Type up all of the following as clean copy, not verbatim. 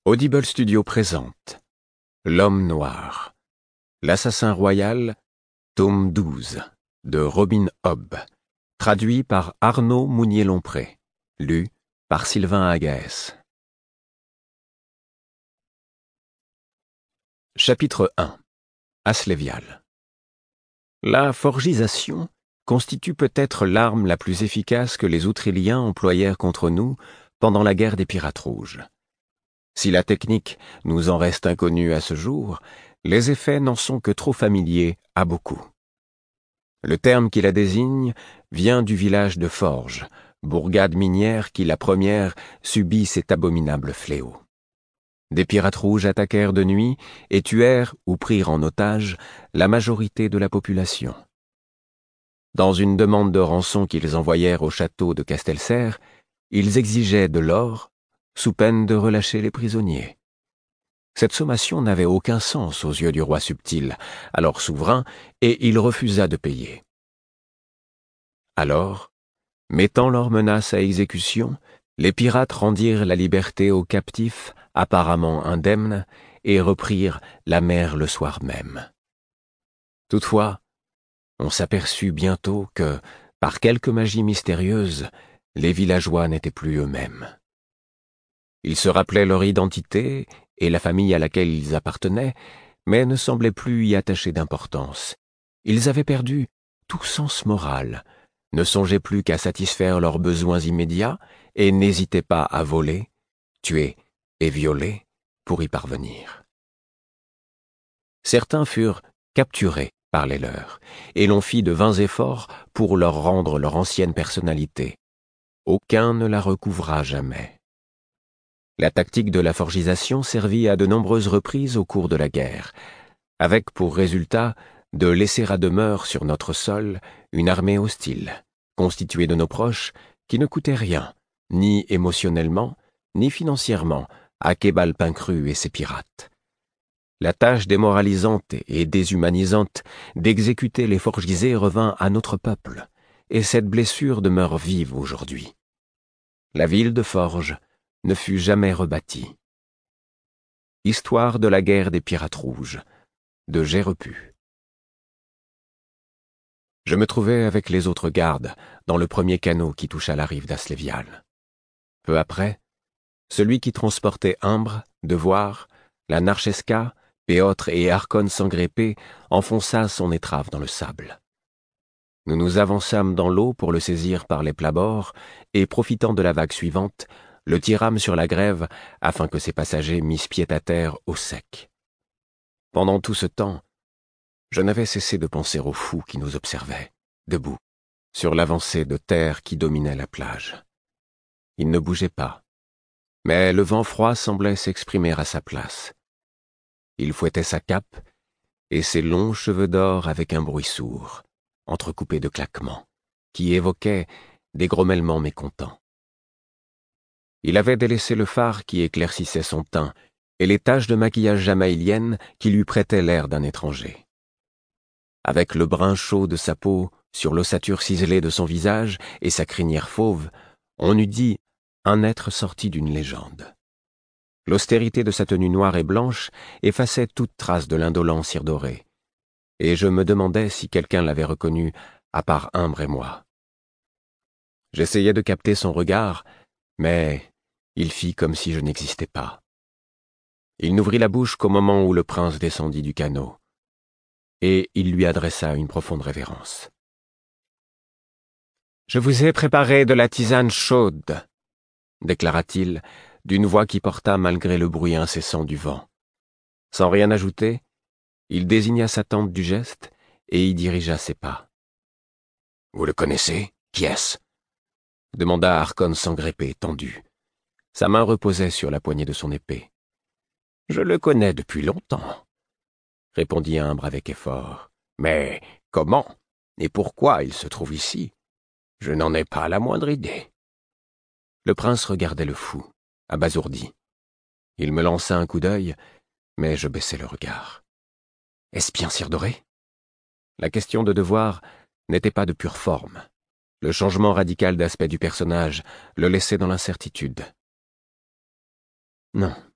Audible Studio présente L'Homme Noir, l'Assassin Royal, tome 12, de Robin Hobb, traduit par Arnaud Mounier-Lompré, lu par Sylvain Agaès. Chapitre 1. Asclépial. La forgisation constitue peut-être l'arme la plus efficace que les Outréliens employèrent contre nous pendant la guerre des Pirates Rouges. Si la technique nous en reste inconnue à ce jour, les effets n'en sont que trop familiers à beaucoup. Le terme qui la désigne vient du village de Forges, bourgade minière qui la première subit cet abominable fléau. Des pirates rouges attaquèrent de nuit et tuèrent ou prirent en otage la majorité de la population. Dans une demande de rançon qu'ils envoyèrent au château de Castelserre, ils exigeaient de l'or, sous peine de relâcher les prisonniers. Cette sommation n'avait aucun sens aux yeux du roi subtil, alors souverain, et il refusa de payer. Alors, mettant leurs menaces à exécution, les pirates rendirent la liberté aux captifs, apparemment indemnes, et reprirent la mer le soir même. Toutefois, on s'aperçut bientôt que, par quelque magie mystérieuse, les villageois n'étaient plus eux-mêmes. Ils se rappelaient leur identité et la famille à laquelle ils appartenaient, mais ne semblaient plus y attacher d'importance. Ils avaient perdu tout sens moral, ne songeaient plus qu'à satisfaire leurs besoins immédiats et n'hésitaient pas à voler, tuer et violer pour y parvenir. Certains furent capturés par les leurs, et l'on fit de vains efforts pour leur rendre leur ancienne personnalité. Aucun ne la recouvra jamais. La tactique de la forgisation servit à de nombreuses reprises au cours de la guerre, avec pour résultat de laisser à demeure sur notre sol une armée hostile, constituée de nos proches, qui ne coûtait rien, ni émotionnellement, ni financièrement, à Québal-Pincru et ses pirates. La tâche démoralisante et déshumanisante d'exécuter les forgisés revint à notre peuple, et cette blessure demeure vive aujourd'hui. La ville de Forges ne fut jamais rebâtie. Histoire de la guerre des Pirates Rouges, de Gérepu. Je me trouvais avec les autres gardes dans le premier canot qui toucha la rive d'Asclépial. Peu après, celui qui transportait Imbre, Devoir, la Narchesca, Péotre et Arconne Sangrépé enfonça son étrave dans le sable. Nous nous avançâmes dans l'eau pour le saisir par les plabords et, profitant de la vague suivante, le tirâmes sur la grève afin que ses passagers missent pied à terre au sec. Pendant tout ce temps, je n'avais cessé de penser aux fous qui nous observaient, debout, sur l'avancée de terre qui dominait la plage. Ils ne bougeaient pas, mais le vent froid semblait s'exprimer à sa place. Il fouettait sa cape et ses longs cheveux d'or avec un bruit sourd, entrecoupé de claquements, qui évoquaient des grommellements mécontents. Il avait délaissé le fard qui éclaircissait son teint et les taches de maquillage jamaïlienne qui lui prêtaient l'air d'un étranger. Avec le brun chaud de sa peau sur l'ossature ciselée de son visage et sa crinière fauve, on eût dit un être sorti d'une légende. L'austérité de sa tenue noire et blanche effaçait toute trace de l'indolent cire doré, et je me demandais si quelqu'un l'avait reconnu à part Imbre et moi. J'essayais de capter son regard, mais il fit comme si je n'existais pas. Il n'ouvrit la bouche qu'au moment où le prince descendit du canot, et il lui adressa une profonde révérence. « Je vous ai préparé de la tisane chaude, » déclara-t-il, d'une voix qui porta malgré le bruit incessant du vent. Sans rien ajouter, il désigna sa tante du geste et y dirigea ses pas. « Vous le connaissez? Qui est-ce » demanda Arconne Sangrépé, tendu. Sa main reposait sur la poignée de son épée. « Je le connais depuis longtemps, » répondit Imbre avec effort. « Mais comment et pourquoi il se trouve ici? Je n'en ai pas la moindre idée. » Le prince regardait le fou, abasourdi. Il me lança un coup d'œil, mais je baissai le regard. « Est-ce bien cire doré ?» La question de Devoir n'était pas de pure forme. Le changement radical d'aspect du personnage le laissait dans l'incertitude. « Non,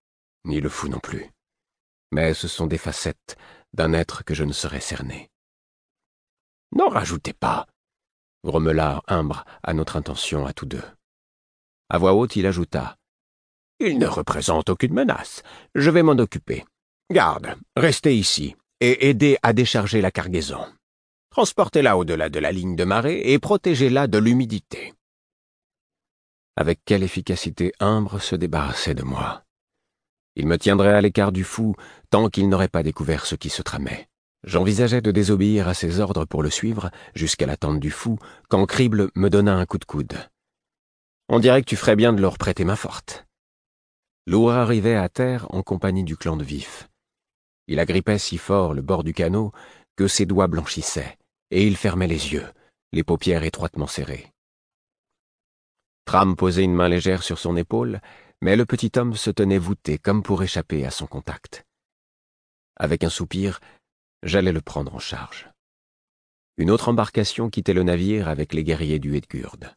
ni le fou non plus. Mais ce sont des facettes d'un être que je ne saurais cerner. « N'en rajoutez pas !» grommela Imbre à notre intention à tous deux. À voix haute, il ajouta. « Il ne représente aucune menace. Je vais m'en occuper. Garde, restez ici et aidez à décharger la cargaison. Transportez-la au-delà de la ligne de marée et protégez-la de l'humidité. » Avec quelle efficacité Imbre se débarrassait de moi. Il me tiendrait à l'écart du fou tant qu'il n'aurait pas découvert ce qui se tramait. J'envisageais de désobéir à ses ordres pour le suivre jusqu'à la tente du fou quand Crible me donna un coup de coude. « On dirait que tu ferais bien de leur prêter main forte. » Lourd arrivait à terre en compagnie du clan de Vif. Il agrippait si fort le bord du canot que ses doigts blanchissaient, et il fermait les yeux, les paupières étroitement serrées. Tram posait une main légère sur son épaule, mais le petit homme se tenait voûté comme pour échapper à son contact. Avec un soupir, j'allais le prendre en charge. Une autre embarcation quittait le navire avec les guerriers du Hedgurd.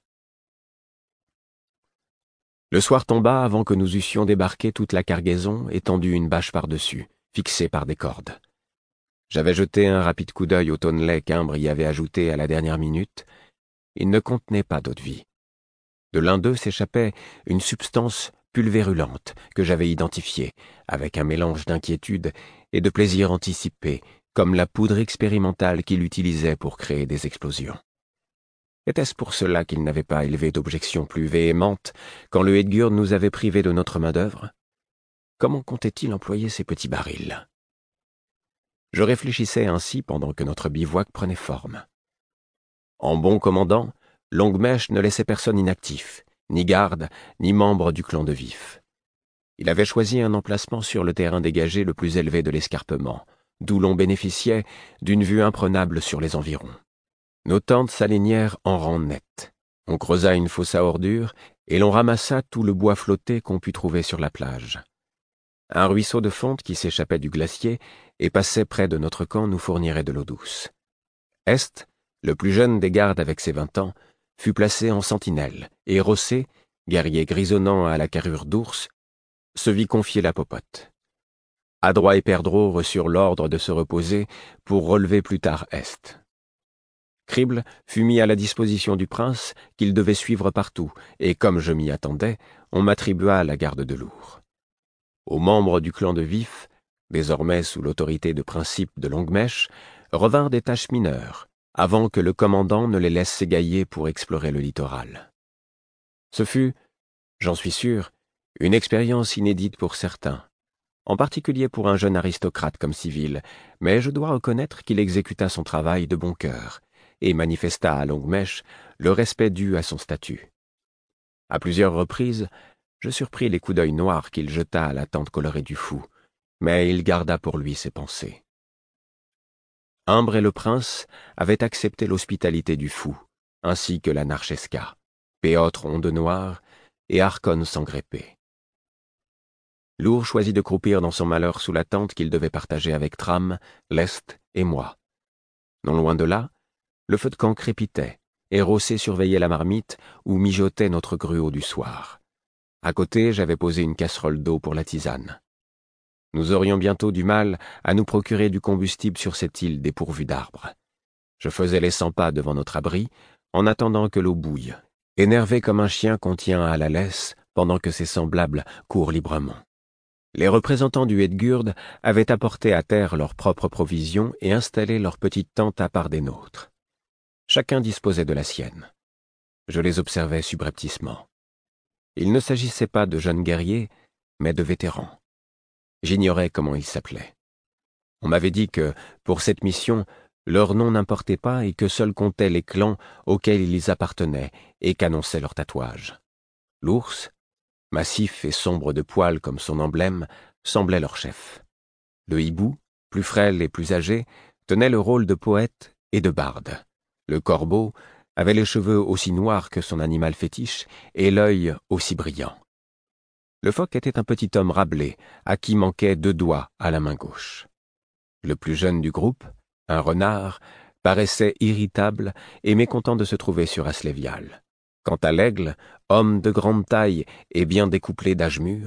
Le soir tomba avant que nous eussions débarqué toute la cargaison et tendu une bâche par-dessus, fixée par des cordes. J'avais jeté un rapide coup d'œil au tonnelet qu'Imbre y avait ajouté à la dernière minute. Il ne contenait pas d'eau-de-vie. De l'un d'eux s'échappait une substance pulvérulente que j'avais identifiée, avec un mélange d'inquiétude et de plaisir anticipé, comme la poudre expérimentale qu'il utilisait pour créer des explosions. Était-ce pour cela qu'il n'avait pas élevé d'objections plus véhémentes quand le Hedgurd nous avait privés de notre main-d'œuvre? Comment comptait-il employer ces petits barils? Je réfléchissais ainsi pendant que notre bivouac prenait forme. En bon commandant, Longue-Mèche ne laissait personne inactif, ni garde, ni membre du clan de Vif. Il avait choisi un emplacement sur le terrain dégagé le plus élevé de l'escarpement, d'où l'on bénéficiait d'une vue imprenable sur les environs. Nos tentes s'alignèrent en rang net. On creusa une fosse à ordures et l'on ramassa tout le bois flotté qu'on put trouver sur la plage. Un ruisseau de fonte qui s'échappait du glacier et passait près de notre camp nous fournirait de l'eau douce. Est, le plus jeune des gardes avec ses 20 ans, fut placé en sentinelle, et Rossé, guerrier grisonnant à la carrure d'ours, se vit confier la popote. Adroit et Perdreau reçurent l'ordre de se reposer pour relever plus tard Est. Crible fut mis à la disposition du prince qu'il devait suivre partout, et comme je m'y attendais, on m'attribua la garde de Lourd. Aux membres du clan de Vif, désormais sous l'autorité de principe de Longue-Mèche, revinrent des tâches mineures, avant que le commandant ne les laisse s'égailler pour explorer le littoral. Ce fut, j'en suis sûr, une expérience inédite pour certains, en particulier pour un jeune aristocrate comme civil, mais je dois reconnaître qu'il exécuta son travail de bon cœur et manifesta à Longue-Mèche le respect dû à son statut. À plusieurs reprises, je surpris les coups d'œil noirs qu'il jeta à la tente colorée du fou, mais il garda pour lui ses pensées. Imbre et le prince avaient accepté l'hospitalité du fou, ainsi que la Narchesca, Péotre onde noire et Arconne sans grépée. Lourd choisit de croupir dans son malheur sous la tente qu'il devait partager avec Tram, Lest et moi. Non loin de là, le feu de camp crépitait, et Rossé surveillait la marmite où mijotait notre gruau du soir. À côté, j'avais posé une casserole d'eau pour la tisane. Nous aurions bientôt du mal à nous procurer du combustible sur cette île dépourvue d'arbres. Je faisais les 100 pas devant notre abri, en attendant que l'eau bouille, énervé comme un chien qu'on tient à la laisse pendant que ses semblables courent librement. Les représentants du Hedgurd avaient apporté à terre leurs propres provisions et installé leurs petites tentes à part des nôtres. Chacun disposait de la sienne. Je les observais subrepticement. Il ne s'agissait pas de jeunes guerriers, mais de vétérans. J'ignorais comment ils s'appelaient. On m'avait dit que, pour cette mission, leur nom n'importait pas et que seuls comptaient les clans auxquels ils appartenaient et qu'annonçaient leurs tatouages. L'ours, massif et sombre de poils comme son emblème, semblait leur chef. Le hibou, plus frêle et plus âgé, tenait le rôle de poète et de barde. Le corbeau avait les cheveux aussi noirs que son animal fétiche et l'œil aussi brillant. Le phoque était un petit homme râblé, à qui manquaient 2 doigts à la main gauche. Le plus jeune du groupe, un renard, paraissait irritable et mécontent de se trouver sur Aslevial. Quant à l'aigle, homme de grande taille et bien découplé d'âge mûr,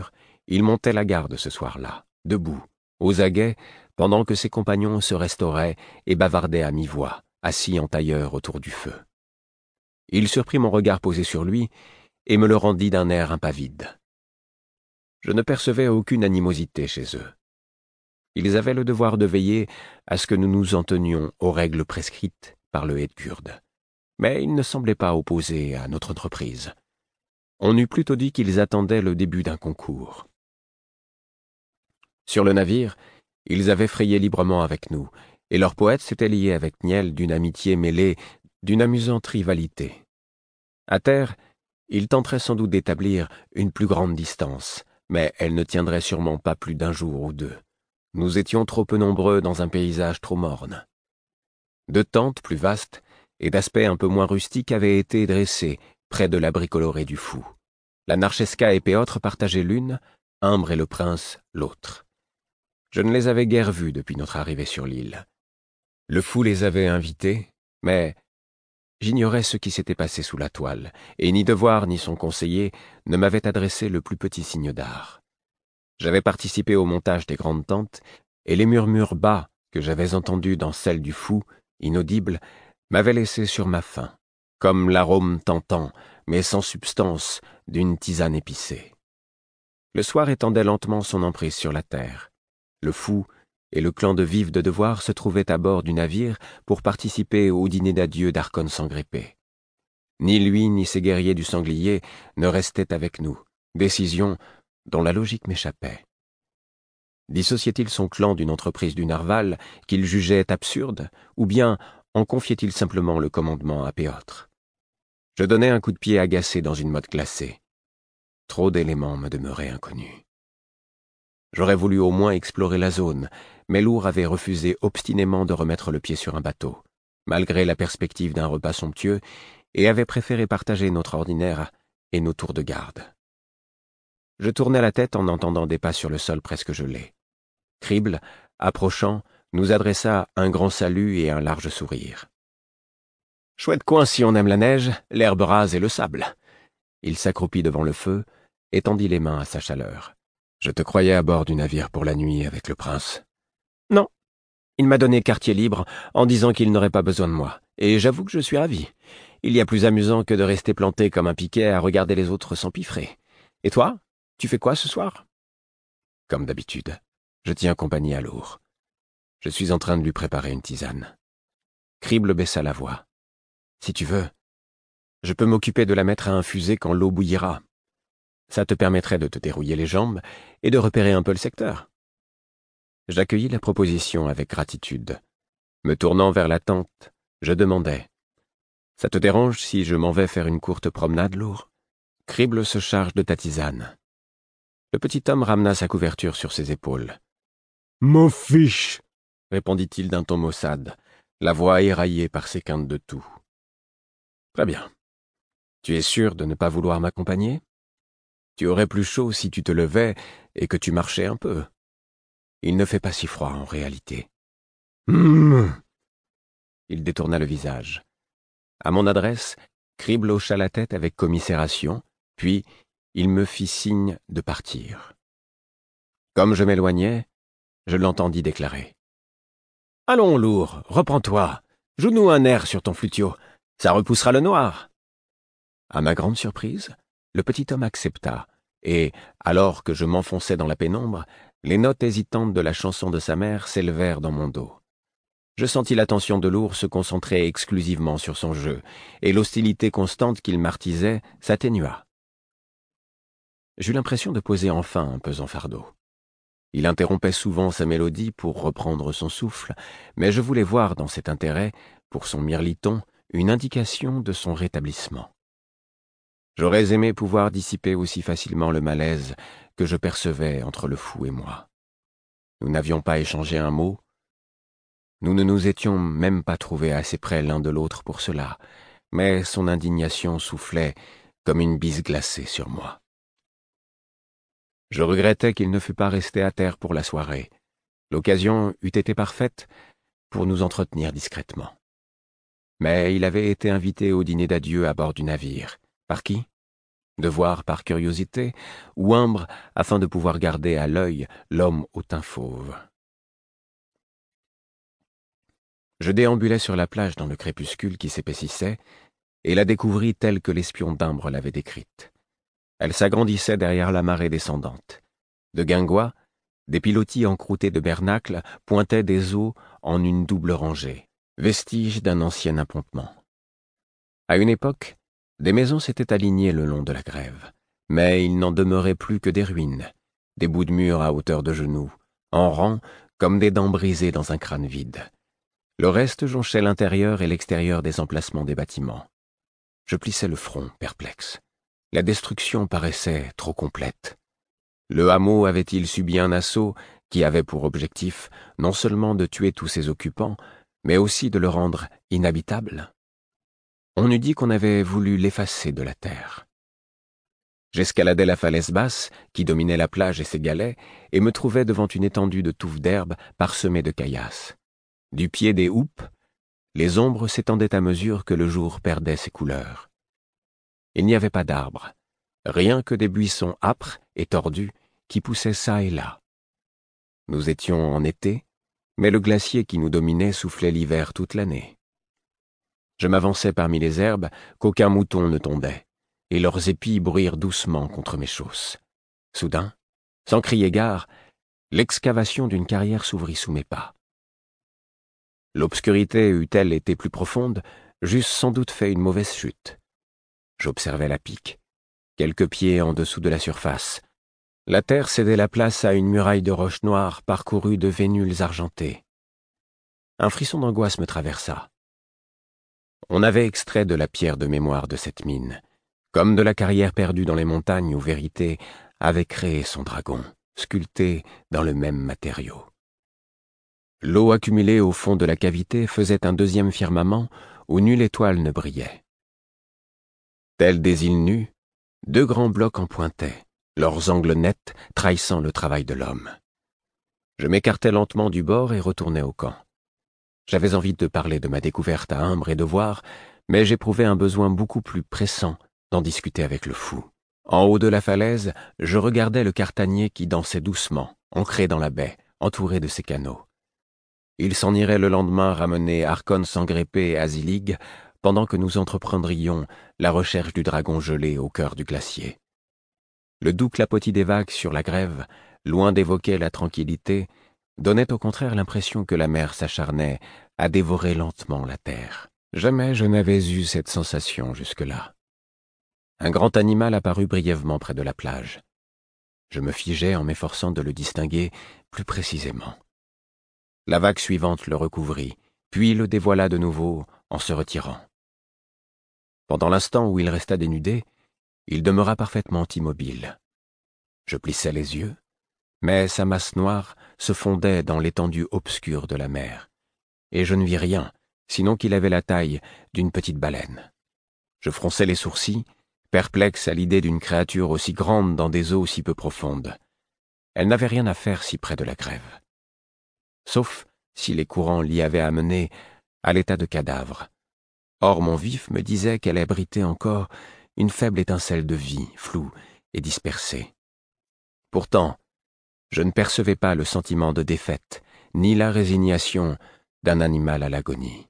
il montait la garde ce soir-là, debout, aux aguets, pendant que ses compagnons se restauraient et bavardaient à mi-voix, assis en tailleur autour du feu. Il surprit mon regard posé sur lui et me le rendit d'un air impavide. Je ne percevais aucune animosité chez eux. Ils avaient le devoir de veiller à ce que nous nous en tenions aux règles prescrites par le Hedgurd, mais ils ne semblaient pas opposés à notre entreprise. On eût plutôt dit qu'ils attendaient le début d'un concours. Sur le navire, ils avaient frayé librement avec nous, et leur poète s'était lié avec Niel d'une amitié mêlée d'une amusante rivalité. À terre, ils tenteraient sans doute d'établir une plus grande distance, mais elle ne tiendrait sûrement pas plus d'un jour ou deux. Nous étions trop peu nombreux dans un paysage trop morne. Deux tentes plus vastes et d'aspect un peu moins rustique avaient été dressées près de l'abri coloré du fou. La Narcheska et Péotre partageaient l'une, Imbre et le prince l'autre. Je ne les avais guère vus depuis notre arrivée sur l'île. Le fou les avait invités, mais j'ignorais ce qui s'était passé sous la toile, et ni Devoir ni son conseiller ne m'avaient adressé le plus petit signe d'art. J'avais participé au montage des grandes tentes, et les murmures bas que j'avais entendus dans celle du fou, inaudibles, m'avaient laissé sur ma faim, comme l'arôme tentant, mais sans substance, d'une tisane épicée. Le soir étendait lentement son emprise sur la terre. Le fou et le clan de Vive de Devoir se trouvaient à bord du navire pour participer au dîner d'adieu d'Arconne sans grépé. Ni lui ni ses guerriers du sanglier ne restaient avec nous, décision dont la logique m'échappait. Dissociait-il son clan d'une entreprise du Narval qu'il jugeait absurde, ou bien en confiait-il simplement le commandement à Péotre? Je donnai un coup de pied agacé dans une motte glacée. Trop d'éléments me demeuraient inconnus. J'aurais voulu au moins explorer la zone, mais Lourd avait refusé obstinément de remettre le pied sur un bateau, malgré la perspective d'un repas somptueux, et avait préféré partager notre ordinaire et nos tours de garde. Je tournai la tête en entendant des pas sur le sol presque gelé. Crible, approchant, nous adressa un grand salut et un large sourire. « Chouette coin si on aime la neige, l'herbe rase et le sable. » Il s'accroupit devant le feu, étendit les mains à sa chaleur. « Je te croyais à bord du navire pour la nuit avec le prince. »« Non, il m'a donné quartier libre en disant qu'il n'aurait pas besoin de moi, et j'avoue que je suis ravi. Il y a plus amusant que de rester planté comme un piquet à regarder les autres s'empiffrer. Et toi, tu fais quoi ce soir ?»« Comme d'habitude, je tiens compagnie à Lourd. Je suis en train de lui préparer une tisane. » Crible baissa la voix. « Si tu veux, je peux m'occuper de la mettre à infuser quand l'eau bouillira. Ça te permettrait de te dérouiller les jambes et de repérer un peu le secteur. » J'accueillis la proposition avec gratitude. Me tournant vers la tente, je demandai. « Ça te dérange si je m'en vais faire une courte promenade, Lourd ? Crible se charge de ta tisane. » Le petit homme ramena sa couverture sur ses épaules. « M'en fiche !» répondit-il d'un ton maussade, la voix éraillée par ses quintes de toux. « Très bien. Tu es sûr de ne pas vouloir m'accompagner ? Tu aurais plus chaud si tu te levais et que tu marchais un peu. Il ne fait pas si froid en réalité. » Il détourna le visage. À mon adresse, Crible hocha la tête avec commisération, puis il me fit signe de partir. Comme je m'éloignais, je l'entendis déclarer. « Allons, Lourd, reprends-toi. Joue-nous un air sur ton flutio. Ça repoussera le noir. » À ma grande surprise, le petit homme accepta, et, alors que je m'enfonçais dans la pénombre, les notes hésitantes de la chanson de sa mère s'élevèrent dans mon dos. Je sentis l'attention de Lourd se concentrer exclusivement sur son jeu, et l'hostilité constante qu'il martisait s'atténua. J'eus l'impression de poser enfin un pesant fardeau. Il interrompait souvent sa mélodie pour reprendre son souffle, mais je voulais voir dans cet intérêt, pour son mirliton, une indication de son rétablissement. J'aurais aimé pouvoir dissiper aussi facilement le malaise que je percevais entre le fou et moi. Nous n'avions pas échangé un mot. Nous ne nous étions même pas trouvés assez près l'un de l'autre pour cela, mais son indignation soufflait comme une bise glacée sur moi. Je regrettais qu'il ne fût pas resté à terre pour la soirée. L'occasion eût été parfaite pour nous entretenir discrètement. Mais il avait été invité au dîner d'adieu à bord du navire. Par qui ? Devoir par curiosité, ou Imbre afin de pouvoir garder à l'œil l'homme au teint fauve. Je déambulais sur la plage dans le crépuscule qui s'épaississait, et la découvris telle que l'espion d'Imbre l'avait décrite. Elle s'agrandissait derrière la marée descendante. De guingois, des pilotis encroutés de bernacles pointaient des eaux en une double rangée, vestige d'un ancien appontement. À une époque, des maisons s'étaient alignées le long de la grève, mais il n'en demeurait plus que des ruines, des bouts de murs à hauteur de genoux, en rang comme des dents brisées dans un crâne vide. Le reste jonchait l'intérieur et l'extérieur des emplacements des bâtiments. Je plissais le front, perplexe. La destruction paraissait trop complète. Le hameau avait-il subi un assaut qui avait pour objectif non seulement de tuer tous ses occupants, mais aussi de le rendre inhabitable? On eût dit qu'on avait voulu l'effacer de la terre. J'escaladais la falaise basse, qui dominait la plage et ses galets, et me trouvais devant une étendue de touffes d'herbe parsemées de caillasses. Du pied des houppes, les ombres s'étendaient à mesure que le jour perdait ses couleurs. Il n'y avait pas d'arbres, rien que des buissons âpres et tordus qui poussaient çà et là. Nous étions en été, mais le glacier qui nous dominait soufflait l'hiver toute l'année. Je m'avançais parmi les herbes qu'aucun mouton ne tondait, et leurs épis bruirent doucement contre mes chausses. Soudain, sans crier gare, l'excavation d'une carrière s'ouvrit sous mes pas. L'obscurité eût-elle été plus profonde, j'eusse sans doute fait une mauvaise chute. J'observais la pique, quelques pieds en dessous de la surface. La terre cédait la place à une muraille de roches noires parcourue de vénules argentées. Un frisson d'angoisse me traversa. On avait extrait de la pierre de mémoire de cette mine, comme de la carrière perdue dans les montagnes où Vérité avait créé son dragon, sculpté dans le même matériau. L'eau accumulée au fond de la cavité faisait un deuxième firmament où nulle étoile ne brillait. Tels des îles nues, deux grands blocs en pointaient, leurs angles nets trahissant le travail de l'homme. Je m'écartai lentement du bord et retournai au camp. J'avais envie de parler de ma découverte à Imbre et de voir, mais j'éprouvais un besoin beaucoup plus pressant d'en discuter avec le fou. En haut de la falaise, je regardais le Cartanier qui dansait doucement, ancré dans la baie, entouré de ses canots. Il s'en irait le lendemain ramener Archon sans grépé et Azilig, pendant que nous entreprendrions la recherche du dragon gelé au cœur du glacier. Le doux clapotis des vagues sur la grève, loin d'évoquer la tranquillité, donnait au contraire l'impression que la mer s'acharnait à dévorer lentement la terre. Jamais je n'avais eu cette sensation jusque-là. Un grand animal apparut brièvement près de la plage. Je me figeai en m'efforçant de le distinguer plus précisément. La vague suivante le recouvrit, puis le dévoila de nouveau en se retirant. Pendant l'instant où il resta dénudé, il demeura parfaitement immobile. Je plissai les yeux, mais sa masse noire se fondait dans l'étendue obscure de la mer, et je ne vis rien, sinon qu'il avait la taille d'une petite baleine. Je fronçai les sourcils, perplexe à l'idée d'une créature aussi grande dans des eaux si peu profondes. Elle n'avait rien à faire si près de la grève. Sauf si les courants l'y avaient amenée à l'état de cadavre. Or mon vif me disait qu'elle abritait encore une faible étincelle de vie, floue et dispersée. Pourtant, je ne percevais pas le sentiment de défaite, ni la résignation d'un animal à l'agonie.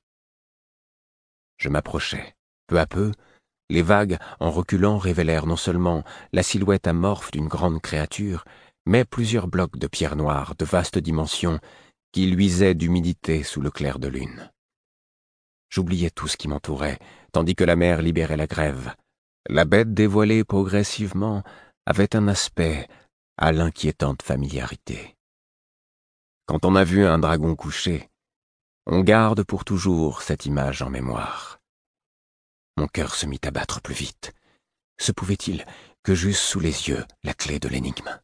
Je m'approchais. Peu à peu, les vagues, en reculant, révélèrent non seulement la silhouette amorphe d'une grande créature, mais plusieurs blocs de pierre noire de vaste dimension qui luisaient d'humidité sous le clair de lune. J'oubliais tout ce qui m'entourait, tandis que la mer libérait la grève. La bête dévoilée progressivement avait un aspect à l'inquiétante familiarité. Quand on a vu un dragon couché, on garde pour toujours cette image en mémoire. Mon cœur se mit à battre plus vite. Se pouvait-il que j'eusse sous les yeux la clé de l'énigme?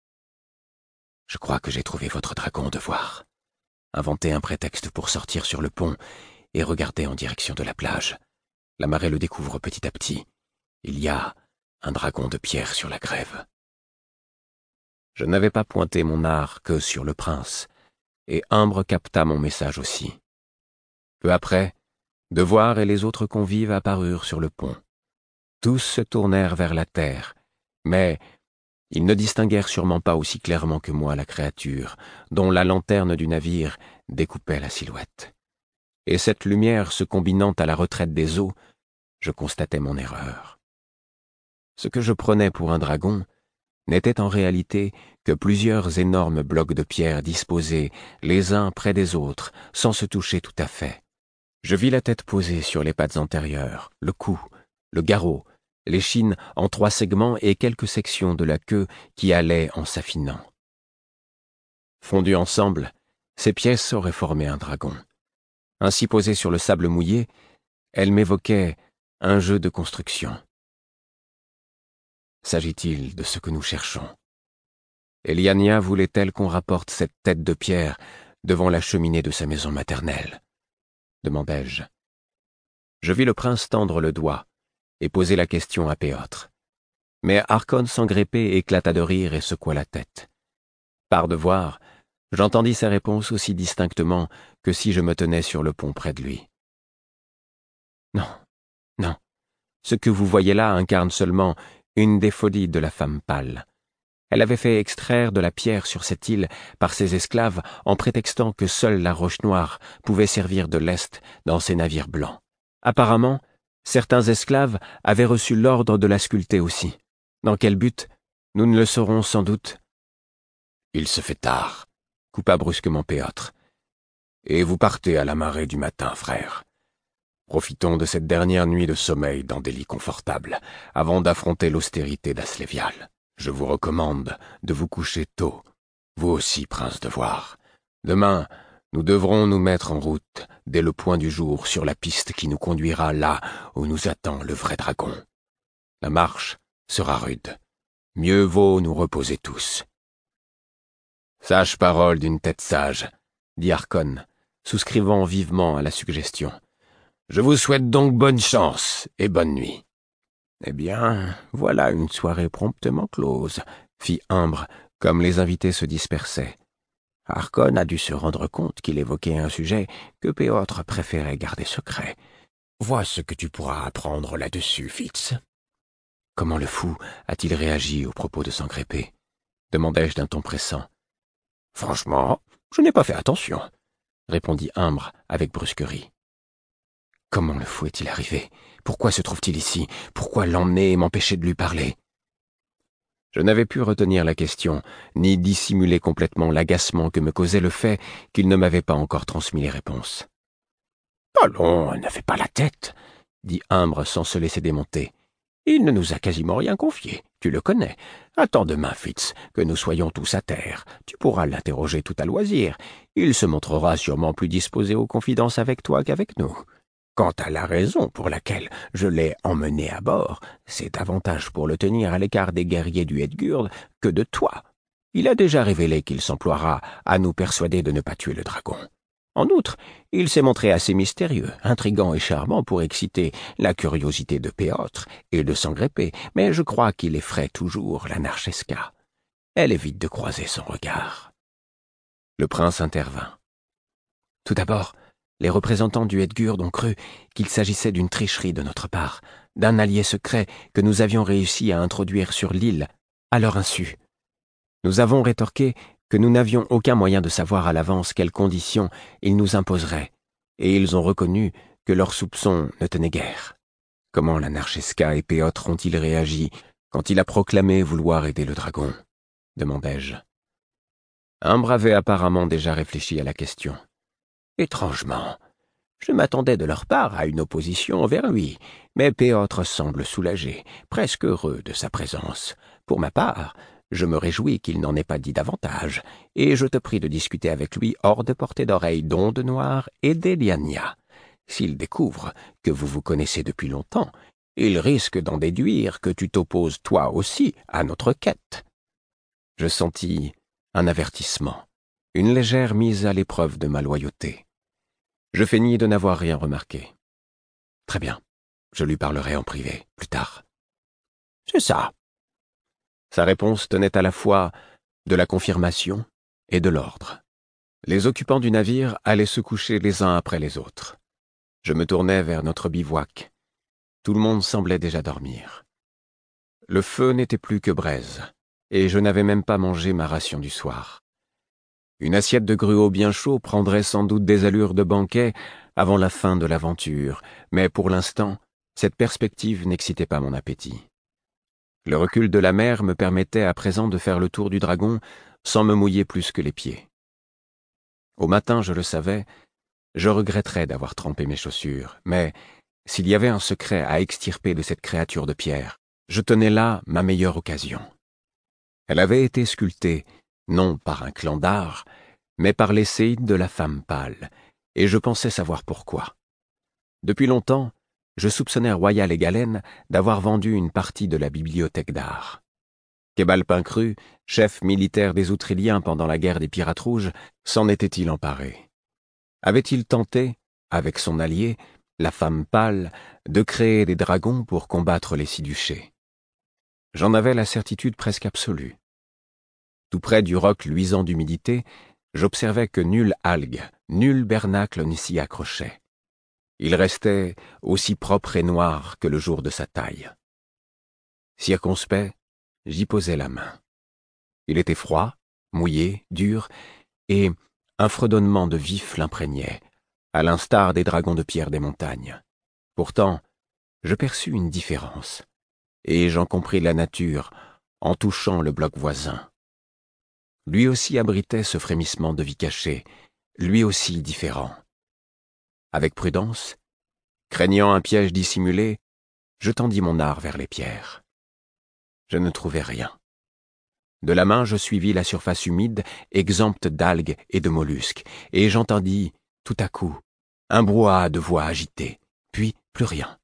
Je crois que j'ai trouvé votre dragon, Devoir. Inventez un prétexte pour sortir sur le pont et regarder en direction de la plage. La marée le découvre petit à petit. Il y a un dragon de pierre sur la grève. Je n'avais pas pointé mon art que sur le prince, et Imbre capta mon message aussi. Peu après, Devoir et les autres convives apparurent sur le pont. Tous se tournèrent vers la terre, mais ils ne distinguèrent sûrement pas aussi clairement que moi la créature, dont la lanterne du navire découpait la silhouette. Et cette lumière se combinant à la retraite des eaux, je constatais mon erreur. Ce que je prenais pour un dragon n'était en réalité que plusieurs énormes blocs de pierre disposés les uns près des autres, sans se toucher tout à fait. Je vis la tête posée sur les pattes antérieures, le cou, le garrot, l'échine en 3 segments et quelques sections de la queue qui allaient en s'affinant. Fondues ensemble, ces pièces auraient formé un dragon. Ainsi posées sur le sable mouillé, elles m'évoquaient un jeu de construction. S'agit-il de ce que nous cherchons? Eliania voulait-elle qu'on rapporte cette tête de pierre devant la cheminée de sa maison maternelle? Demandai-je. Je vis le prince tendre le doigt et poser la question à Péotre. Mais Harkon s'engrépait, éclata de rire et secoua la tête. Par devoir, j'entendis sa réponse aussi distinctement que si je me tenais sur le pont près de lui. Non, non, ce que vous voyez là incarne seulement une des folies de la femme pâle. Elle avait fait extraire de la pierre sur cette île par ses esclaves en prétextant que seule la roche noire pouvait servir de lest dans ses navires blancs. Apparemment, certains esclaves avaient reçu l'ordre de la sculpter aussi. Dans quel but, nous ne le saurons sans doute. « Il se fait tard », coupa brusquement Péotre. « Et vous partez à la marée du matin, frère. Profitons de cette dernière nuit de sommeil dans des lits confortables, avant d'affronter l'austérité d'Aslévial. Je vous recommande de vous coucher tôt, vous aussi, prince de Voir. Demain, nous devrons nous mettre en route, dès le point du jour, sur la piste qui nous conduira là où nous attend le vrai dragon. La marche sera rude. Mieux vaut nous reposer tous. » Sage parole d'une tête sage, dit Harkon, souscrivant vivement à la suggestion. Je vous souhaite donc bonne chance et bonne nuit. Eh bien, voilà une soirée promptement close, fit Imbre, comme les invités se dispersaient. Harkon a dû se rendre compte qu'il évoquait un sujet que Péotre préférait garder secret. Vois ce que tu pourras apprendre là-dessus, Fitz. Comment le fou a-t-il réagi au propos de s'engrepper? Demandai-je d'un ton pressant. Franchement, je n'ai pas fait attention, répondit Imbre avec brusquerie. Comment le fou est-il arrivé? Pourquoi se trouve-t-il ici? Pourquoi l'emmener et m'empêcher de lui parler? Je n'avais pu retenir la question, ni dissimuler complètement l'agacement que me causait le fait qu'il ne m'avait pas encore transmis les réponses. « Allons, ne fais pas la tête, » dit Imbre sans se laisser démonter. « Il ne nous a quasiment rien confié, tu le connais. Attends demain, Fitz, que nous soyons tous à terre. Tu pourras l'interroger tout à loisir. Il se montrera sûrement plus disposé aux confidences avec toi qu'avec nous. Quant à la raison pour laquelle je l'ai emmené à bord, c'est davantage pour le tenir à l'écart des guerriers du Hedgurd que de toi. Il a déjà révélé qu'il s'emploiera à nous persuader de ne pas tuer le dragon. En outre, il s'est montré assez mystérieux, intrigant et charmant pour exciter la curiosité de Péotre et de s'engrepper, mais je crois qu'il effraie toujours la Narchesca. Elle évite de croiser son regard. » Le prince intervint. « Tout d'abord, les représentants du Hedgurd ont cru qu'il s'agissait d'une tricherie de notre part, d'un allié secret que nous avions réussi à introduire sur l'île, à leur insu. Nous avons rétorqué que nous n'avions aucun moyen de savoir à l'avance quelles conditions ils nous imposeraient, et ils ont reconnu que leurs soupçons ne tenaient guère. Comment la Narchesca et Péotre ont-ils réagi quand il a proclamé vouloir aider le dragon? Demandai-je. Imbre avait apparemment déjà réfléchi à la question. Étrangement, je m'attendais de leur part à une opposition envers lui, mais Péotre semble soulagé, presque heureux de sa présence. Pour ma part, je me réjouis qu'il n'en ait pas dit davantage, et je te prie de discuter avec lui hors de portée d'oreille d'Onde Noire et d'Eliania. S'il découvre que vous vous connaissez depuis longtemps, il risque d'en déduire que tu t'opposes toi aussi à notre quête. » Je sentis un avertissement, une légère mise à l'épreuve de ma loyauté. Je feignis de n'avoir rien remarqué. « Très bien, je lui parlerai en privé, plus tard. »« C'est ça. » Sa réponse tenait à la fois de la confirmation et de l'ordre. Les occupants du navire allaient se coucher les uns après les autres. Je me tournai vers notre bivouac. Tout le monde semblait déjà dormir. Le feu n'était plus que braise, et je n'avais même pas mangé ma ration du soir. Une assiette de gruau bien chaud prendrait sans doute des allures de banquet avant la fin de l'aventure, mais pour l'instant, cette perspective n'excitait pas mon appétit. Le recul de la mer me permettait à présent de faire le tour du dragon sans me mouiller plus que les pieds. Au matin, je le savais, je regretterais d'avoir trempé mes chaussures, mais s'il y avait un secret à extirper de cette créature de pierre, je tenais là ma meilleure occasion. Elle avait été sculptée, non par un clan d'art, mais par les séides de la femme pâle, et je pensais savoir pourquoi. Depuis longtemps, je soupçonnais Royal et Galen d'avoir vendu une partie de la bibliothèque d'art. Kébal Pincru, chef militaire des Outréliens pendant la guerre des Pirates Rouges, s'en était-il emparé? Avait-il tenté, avec son allié, la femme pâle, de créer des dragons pour combattre les Siduchés? J'en avais la certitude presque absolue. Tout près du roc luisant d'humidité, j'observais que nulle algue, nul bernacle n'y s'y accrochait. Il restait aussi propre et noir que le jour de sa taille. Circonspect, j'y posai la main. Il était froid, mouillé, dur, et un fredonnement de vif l'imprégnait, à l'instar des dragons de pierre des montagnes. Pourtant, je perçus une différence, et j'en compris la nature en touchant le bloc voisin. Lui aussi abritait ce frémissement de vie cachée, lui aussi différent. Avec prudence, craignant un piège dissimulé, je tendis mon art vers les pierres. Je ne trouvai rien. De la main, je suivis la surface humide, exempte d'algues et de mollusques, et j'entendis, tout à coup, un brouhaha de voix agitées, puis plus rien.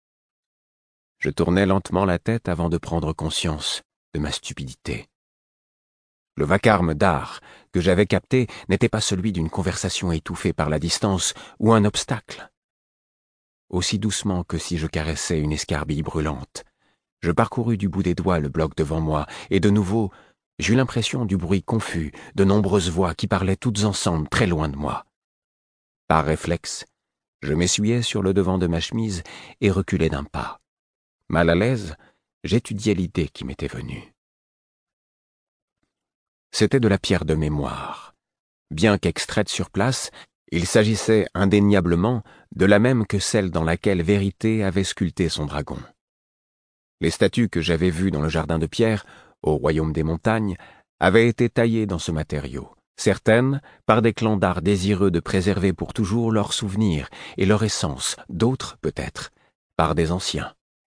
Je tournai lentement la tête avant de prendre conscience de ma stupidité. Le vacarme d'art que j'avais capté n'était pas celui d'une conversation étouffée par la distance ou un obstacle. Aussi doucement que si je caressais une escarbille brûlante, je parcourus du bout des doigts le bloc devant moi, et de nouveau, j'eus l'impression du bruit confus de nombreuses voix qui parlaient toutes ensemble très loin de moi. Par réflexe, je m'essuyai sur le devant de ma chemise et reculai d'un pas. Mal à l'aise, j'étudiais l'idée qui m'était venue. C'était de la pierre de mémoire. Bien qu'extraite sur place, il s'agissait indéniablement de la même que celle dans laquelle Vérité avait sculpté son dragon. Les statues que j'avais vues dans le jardin de pierre, au royaume des montagnes, avaient été taillées dans ce matériau, certaines par des clans d'art désireux de préserver pour toujours leurs souvenirs et leur essence, d'autres, peut-être, par des anciens.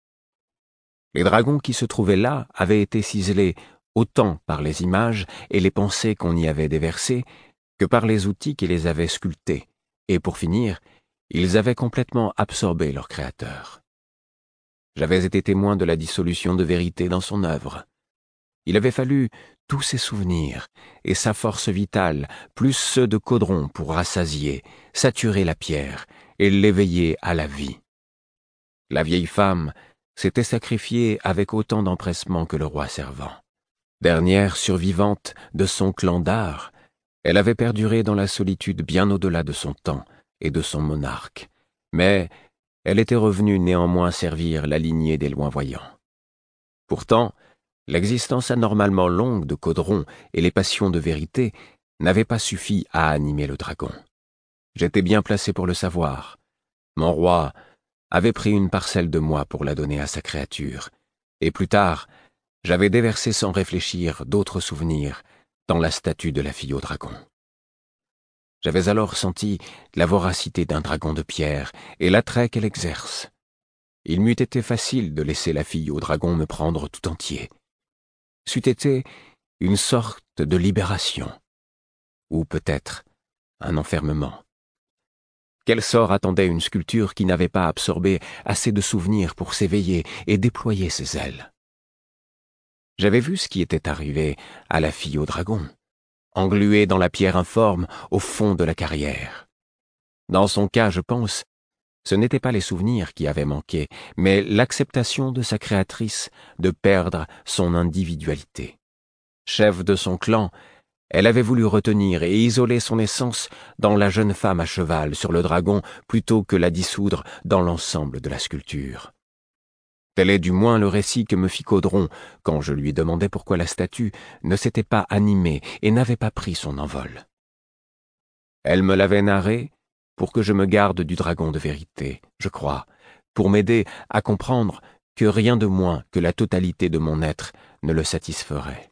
Les dragons qui se trouvaient là avaient été ciselés autant par les images et les pensées qu'on y avait déversées que par les outils qui les avaient sculptés, et pour finir, ils avaient complètement absorbé leur créateur. J'avais été témoin de la dissolution de Vérité dans son œuvre. Il avait fallu tous ses souvenirs et sa force vitale, plus ceux de Caudron pour rassasier, saturer la pierre et l'éveiller à la vie. La vieille femme s'était sacrifiée avec autant d'empressement que le roi servant. Dernière survivante de son clan d'art, elle avait perduré dans la solitude bien au-delà de son temps et de son monarque, mais elle était revenue néanmoins servir la lignée des loin-voyants. Pourtant, l'existence anormalement longue de Caudron et les passions de Vérité n'avaient pas suffi à animer le dragon. J'étais bien placé pour le savoir. Mon roi avait pris une parcelle de moi pour la donner à sa créature, et plus tard, j'avais déversé sans réfléchir d'autres souvenirs dans la statue de la fille au dragon. J'avais alors senti la voracité d'un dragon de pierre et l'attrait qu'elle exerce. Il m'eût été facile de laisser la fille au dragon me prendre tout entier. C'eût été une sorte de libération, ou peut-être un enfermement. Quel sort attendait une sculpture qui n'avait pas absorbé assez de souvenirs pour s'éveiller et déployer ses ailes? J'avais vu ce qui était arrivé à la fille au dragon, engluée dans la pierre informe au fond de la carrière. Dans son cas, je pense, ce n'étaient pas les souvenirs qui avaient manqué, mais l'acceptation de sa créatrice de perdre son individualité. Chef de son clan, elle avait voulu retenir et isoler son essence dans la jeune femme à cheval sur le dragon plutôt que la dissoudre dans l'ensemble de la sculpture. Tel est du moins le récit que me fit Caudron quand je lui demandai pourquoi la statue ne s'était pas animée et n'avait pas pris son envol. Elle me l'avait narré pour que je me garde du dragon de vérité, je crois, pour m'aider à comprendre que rien de moins que la totalité de mon être ne le satisferait.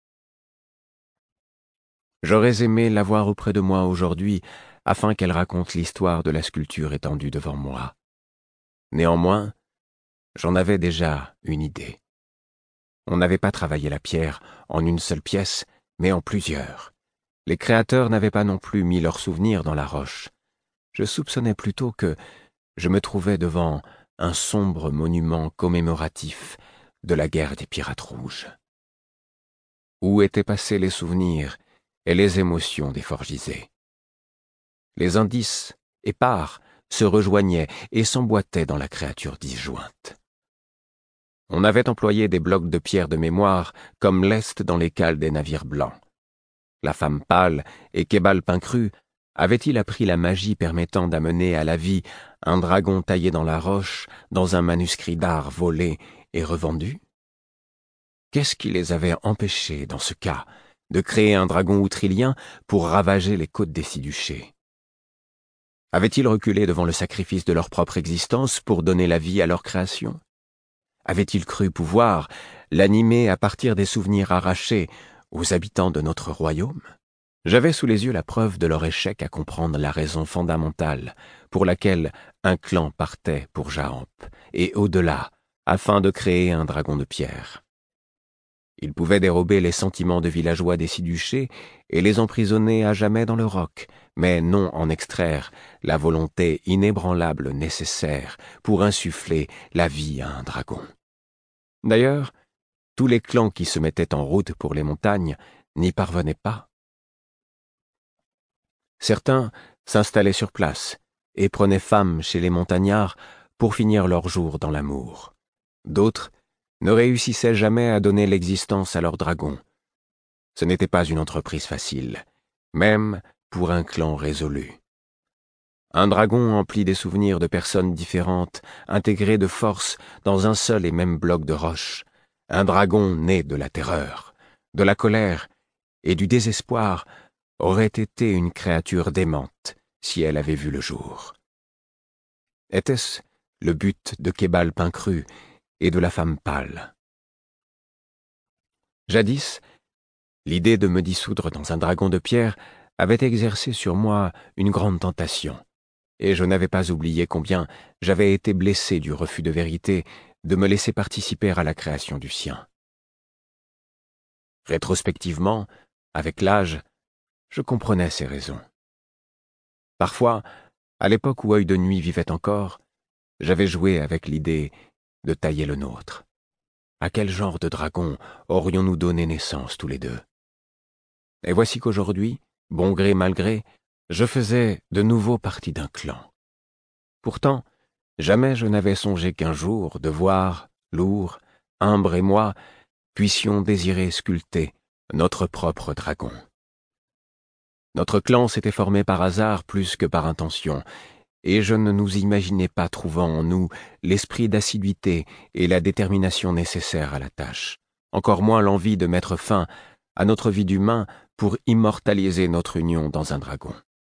J'aurais aimé l'avoir auprès de moi aujourd'hui afin qu'elle raconte l'histoire de la sculpture étendue devant moi. Néanmoins, j'en avais déjà une idée. On n'avait pas travaillé la pierre en une seule pièce, mais en plusieurs. Les créateurs n'avaient pas non plus mis leurs souvenirs dans la roche. Je soupçonnais plutôt que je me trouvais devant un sombre monument commémoratif de la guerre des Pirates Rouges. Où étaient passés les souvenirs et les émotions des Forgisés? Les indices épars se rejoignaient et s'emboîtaient dans la créature disjointe. On avait employé des blocs de pierre de mémoire comme lest dans les cales des navires blancs. La femme pâle et Kébal Pincru avaient-ils appris la magie permettant d'amener à la vie un dragon taillé dans la roche dans un manuscrit d'art volé et revendu? Qu'est-ce qui les avait empêchés, dans ce cas, de créer un dragon outrilien pour ravager les côtes des Siduchés? Avaient-ils reculé devant le sacrifice de leur propre existence pour donner la vie à leur création? Avaient-ils cru pouvoir l'animer à partir des souvenirs arrachés aux habitants de notre royaume? J'avais sous les yeux la preuve de leur échec à comprendre la raison fondamentale pour laquelle un clan partait pour Jaamp, et au-delà, afin de créer un dragon de pierre. Ils pouvaient dérober les sentiments de villageois des Siduchés et les emprisonner à jamais dans le roc, mais non en extraire la volonté inébranlable nécessaire pour insuffler la vie à un dragon. D'ailleurs, tous les clans qui se mettaient en route pour les montagnes n'y parvenaient pas. Certains s'installaient sur place et prenaient femme chez les montagnards pour finir leurs jours dans l'amour. D'autres ne réussissaient jamais à donner l'existence à leur dragon. Ce n'était pas une entreprise facile, même pour un clan résolu. Un dragon empli des souvenirs de personnes différentes, intégrés de force dans un seul et même bloc de roche. Un dragon né de la terreur, de la colère et du désespoir aurait été une créature démente si elle avait vu le jour. Était-ce le but de Kébal Pincru et de la femme pâle? Jadis, l'idée de me dissoudre dans un dragon de pierre avait exercé sur moi une grande tentation, et je n'avais pas oublié combien j'avais été blessé du refus de vérité de me laisser participer à la création du sien. Rétrospectivement, avec l'âge, je comprenais ces raisons. Parfois, à l'époque où Œil de Nuit vivait encore, j'avais joué avec l'idée de tailler le nôtre. À quel genre de dragon aurions-nous donné naissance tous les deux? Et voici qu'aujourd'hui, bon gré mal gré, je faisais de nouveau partie d'un clan. Pourtant, jamais je n'avais songé qu'un jour, Devoir, Lourd, Imbre et moi puissions désirer sculpter notre propre dragon. Notre clan s'était formé par hasard plus que par intention, et je ne nous imaginais pas trouvant en nous l'esprit d'assiduité et la détermination nécessaires à la tâche, encore moins l'envie de mettre fin à notre vie d'humain pour immortaliser notre union dans un dragon.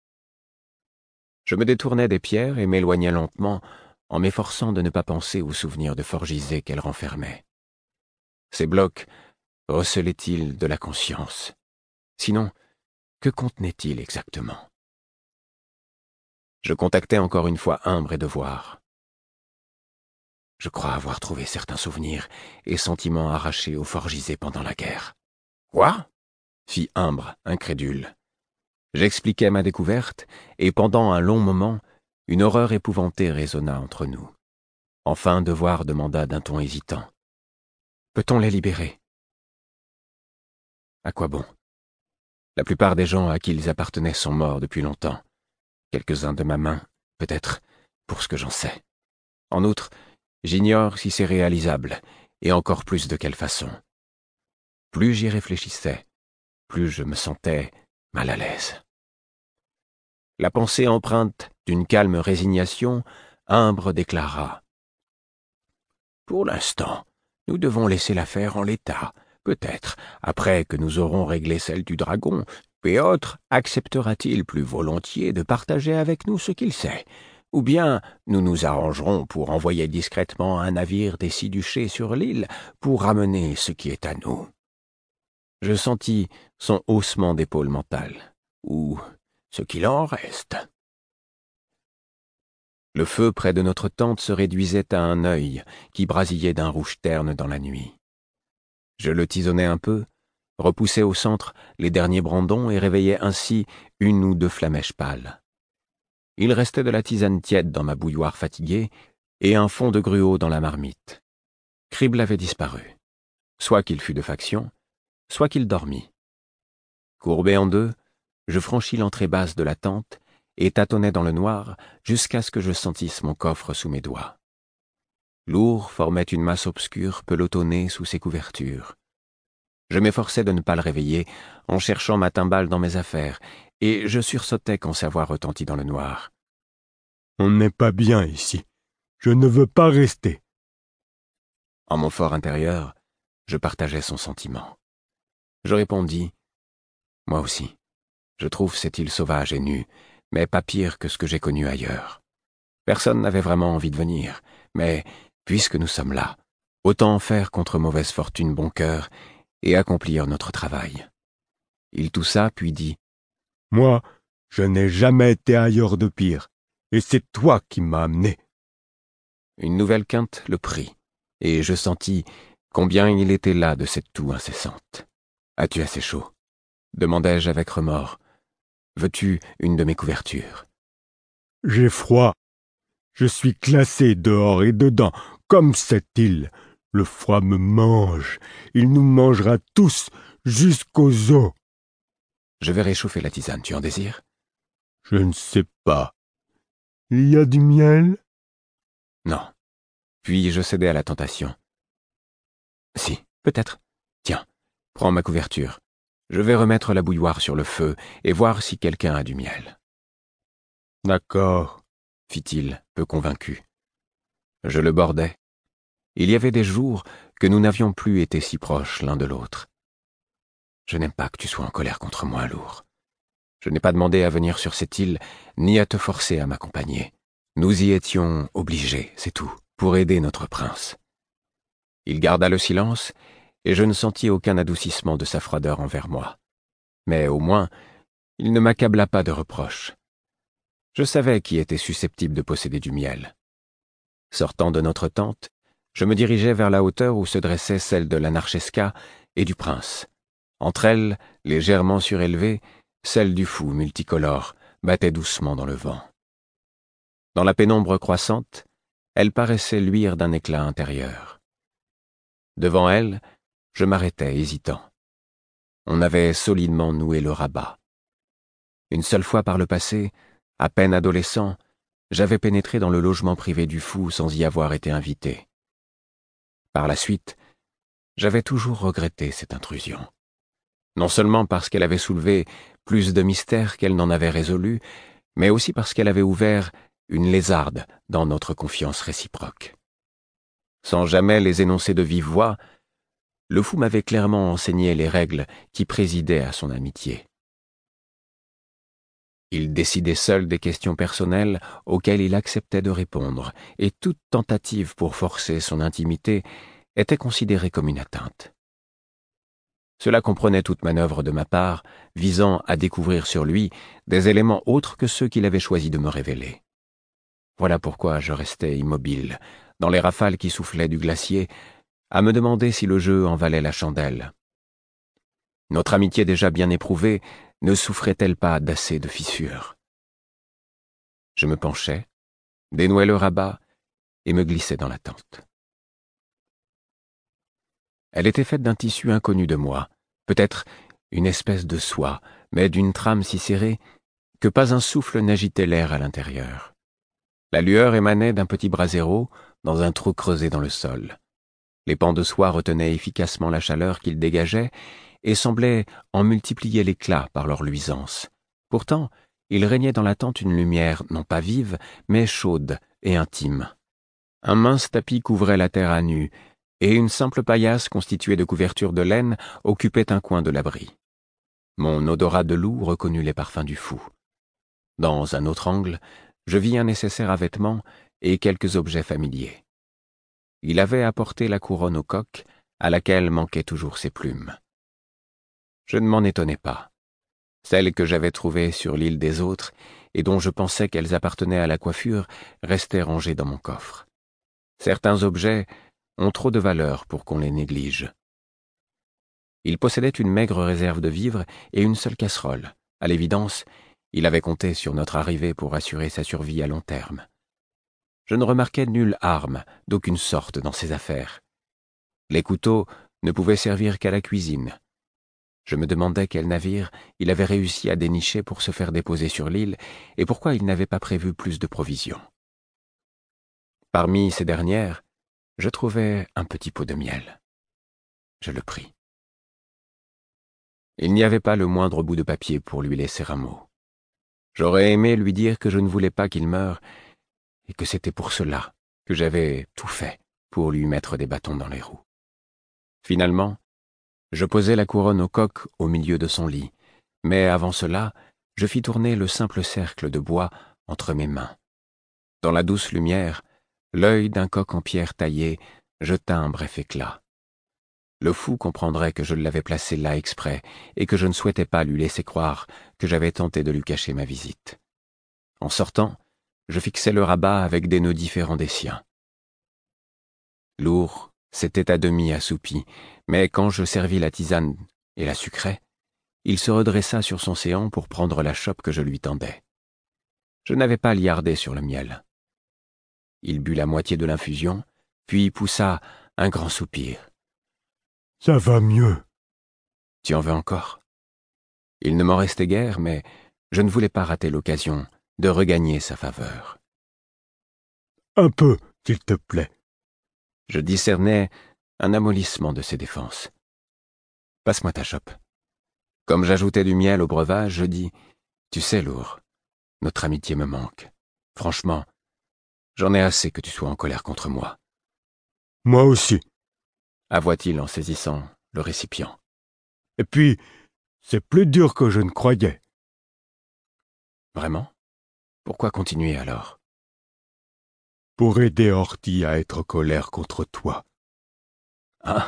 Je me détournais des pierres et m'éloignais lentement en m'efforçant de ne pas penser aux souvenirs de Forgisés qu'elles renfermaient. Ces blocs recelaient-ils de la conscience? Sinon, que contenaient-ils exactement? Je contactai encore une fois Imbre et Devoir. Je crois avoir trouvé certains souvenirs et sentiments arrachés aux Forgisés pendant la guerre. « Quoi ?» fit Imbre, incrédule. J'expliquai ma découverte, et pendant un long moment, une horreur épouvantée résonna entre nous. Enfin, Devoir demanda d'un ton hésitant. « Peut-on les libérer ?» À quoi bon? La plupart des gens à qui ils appartenaient sont morts depuis longtemps. Quelques-uns de ma main, peut-être, pour ce que j'en sais. En outre, j'ignore si c'est réalisable, et encore plus de quelle façon. Plus j'y réfléchissais, plus je me sentais mal à l'aise. La pensée empreinte d'une calme résignation, Imbre déclara Pour l'instant, nous devons laisser l'affaire en l'état. Peut-être, après que nous aurons réglé celle du dragon, Péotre acceptera-t-il plus volontiers de partager avec nous ce qu'il sait. Ou bien nous nous arrangerons pour envoyer discrètement un navire des six duchés sur l'île pour ramener ce qui est à nous. » Je sentis son haussement d'épaule mental, ou ce qu'il en reste. Le feu près de notre tente se réduisait à un œil qui brasillait d'un rouge terne dans la nuit. Je le tisonnais un peu, repoussais au centre les derniers brandons et réveillais ainsi une ou deux flamèches pâles. Il restait de la tisane tiède dans ma bouilloire fatiguée et un fond de gruau dans la marmite. Crible avait disparu. Soit qu'il fût de faction, soit qu'il dormît. Courbé en deux, je franchis l'entrée basse de la tente et tâtonnai dans le noir jusqu'à ce que je sentisse mon coffre sous mes doigts. Lourd formait une masse obscure pelotonnée sous ses couvertures. Je m'efforçais de ne pas le réveiller en cherchant ma timbale dans mes affaires, et je sursautais quand sa voix retentit dans le noir. « On n'est pas bien ici. Je ne veux pas rester. » En mon fort intérieur, je partageais son sentiment. Je répondis, « Moi aussi, je trouve cette île sauvage et nue, mais pas pire que ce que j'ai connu ailleurs. Personne n'avait vraiment envie de venir, mais puisque nous sommes là, autant en faire contre mauvaise fortune bon cœur et accomplir notre travail. » Il toussa, puis dit, « Moi, je n'ai jamais été ailleurs de pire, et c'est toi qui m'as amené. » Une nouvelle quinte le prit, et je sentis combien il était las de cette toux incessante. « As-tu assez chaud ?» demandai-je avec remords. « Veux-tu une de mes couvertures ?» « J'ai froid. Je suis glacé dehors et dedans, comme cette île. Le froid me mange. Il nous mangera tous jusqu'aux os. » « Je vais réchauffer la tisane, tu en désires ?» ?»« Je ne sais pas. Il y a du miel ?» ?»« Non. » Puis je cédai à la tentation. « Si, peut-être. Tiens, prends ma couverture. Je vais remettre la bouilloire sur le feu et voir si quelqu'un a du miel. »« D'accord, » fit-il, peu convaincu. Je le bordai. Il y avait des jours que nous n'avions plus été si proches l'un de l'autre. Je n'aime pas que tu sois en colère contre moi, Lourd. Je n'ai pas demandé à venir sur cette île, ni à te forcer à m'accompagner. Nous y étions obligés, c'est tout, pour aider notre prince. Il garda le silence, et je ne sentis aucun adoucissement de sa froideur envers moi. Mais au moins, il ne m'accabla pas de reproches. Je savais qui était susceptible de posséder du miel. Sortant de notre tente, je me dirigeais vers la hauteur où se dressait celle de la Narchesca et du prince. Entre elles, légèrement surélevée, celle du fou multicolore battait doucement dans le vent. Dans la pénombre croissante, elle paraissait luire d'un éclat intérieur. Devant elle, je m'arrêtai hésitant. On avait solidement noué le rabat. Une seule fois par le passé, à peine adolescent, j'avais pénétré dans le logement privé du fou sans y avoir été invité. Par la suite, j'avais toujours regretté cette intrusion. Non seulement parce qu'elle avait soulevé plus de mystères qu'elle n'en avait résolu, mais aussi parce qu'elle avait ouvert une lézarde dans notre confiance réciproque. Sans jamais les énoncer de vive voix, le fou m'avait clairement enseigné les règles qui présidaient à son amitié. Il décidait seul des questions personnelles auxquelles il acceptait de répondre, et toute tentative pour forcer son intimité était considérée comme une atteinte. Cela comprenait toute manœuvre de ma part visant à découvrir sur lui des éléments autres que ceux qu'il avait choisi de me révéler. Voilà pourquoi je restais immobile, dans les rafales qui soufflaient du glacier, à me demander si le jeu en valait la chandelle. Notre amitié déjà bien éprouvée ne souffrait-elle pas d'assez de fissures? Je me penchai, dénouai le rabat et me glissai dans la tente. Elle était faite d'un tissu inconnu de moi, peut-être une espèce de soie, mais d'une trame si serrée que pas un souffle n'agitait l'air à l'intérieur. La lueur émanait d'un petit brasero dans un trou creusé dans le sol. Les pans de soie retenaient efficacement la chaleur qu'ils dégageaient et semblaient en multiplier l'éclat par leur luisance. Pourtant, il régnait dans la tente une lumière non pas vive, mais chaude et intime. Un mince tapis couvrait la terre à nu, et une simple paillasse constituée de couvertures de laine occupait un coin de l'abri. Mon odorat de loup reconnut les parfums du fou. Dans un autre angle, je vis un nécessaire à vêtements et quelques objets familiers. Il avait apporté la couronne au coq, à laquelle manquaient toujours ses plumes. Je ne m'en étonnais pas. Celles que j'avais trouvées sur l'île des autres, et dont je pensais qu'elles appartenaient à la coiffure, restaient rangées dans mon coffre. Certains objets ont trop de valeur pour qu'on les néglige. Il possédait une maigre réserve de vivres et une seule casserole. À l'évidence, il avait compté sur notre arrivée pour assurer sa survie à long terme. Je ne remarquais nulle arme, d'aucune sorte, dans ses affaires. Les couteaux ne pouvaient servir qu'à la cuisine. Je me demandais quel navire il avait réussi à dénicher pour se faire déposer sur l'île et pourquoi il n'avait pas prévu plus de provisions. Parmi ces dernières, je trouvai un petit pot de miel. Je le pris. Il n'y avait pas le moindre bout de papier pour lui laisser un mot. J'aurais aimé lui dire que je ne voulais pas qu'il meure et que c'était pour cela que j'avais tout fait pour lui mettre des bâtons dans les roues. Finalement, je posai la couronne au coq au milieu de son lit, mais avant cela, je fis tourner le simple cercle de bois entre mes mains. Dans la douce lumière, l'œil d'un coq en pierre taillée jeta un bref éclat. Le fou comprendrait que je l'avais placé là exprès et que je ne souhaitais pas lui laisser croire que j'avais tenté de lui cacher ma visite. En sortant, je fixai le rabat avec des nœuds différents des siens. L'ours s'était à demi assoupi, mais quand je servis la tisane et la sucrai, il se redressa sur son séant pour prendre la chope que je lui tendais. Je n'avais pas liardé sur le miel. Il but la moitié de l'infusion, puis poussa un grand soupir. « Ça va mieux. » »« Tu en veux encore ?» Il ne m'en restait guère, mais je ne voulais pas rater l'occasion de regagner sa faveur. « Un peu, s'il te plaît. » Je discernais un amollissement de ses défenses. « Passe-moi ta chope. » Comme j'ajoutais du miel au breuvage, je dis « Tu sais, lourd, notre amitié me manque. Franchement, j'en ai assez que tu sois en colère contre moi. »« Moi aussi. » avoua-t-il en saisissant le récipient. « Et puis, c'est plus dur que je ne croyais. » »« Vraiment ? Pourquoi continuer alors ? » ?»« Pour aider Horty à être en colère contre toi. » »« Ah !»